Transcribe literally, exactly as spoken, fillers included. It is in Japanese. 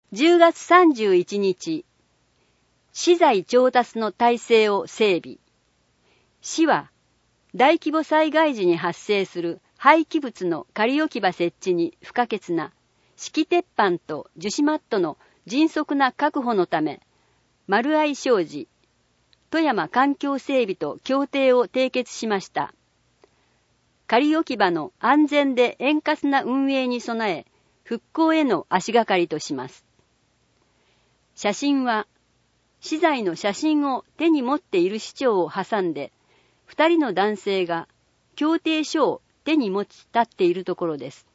じゅうがつさんじゅういちにち、資材調達の体制を整備。市は、大規模災害時に発生する廃棄物の仮置き場設置に不可欠な敷鉄板と樹脂マットの迅速な確保のため、丸愛商事、富山環境整備と協定を締結しました。仮置き場の安全で円滑な運営に備え、復興への足がかりとします。写真は、資材の写真を手に持っている市長を挟んで、二人の男性が協定書を手に持ち立っているところです。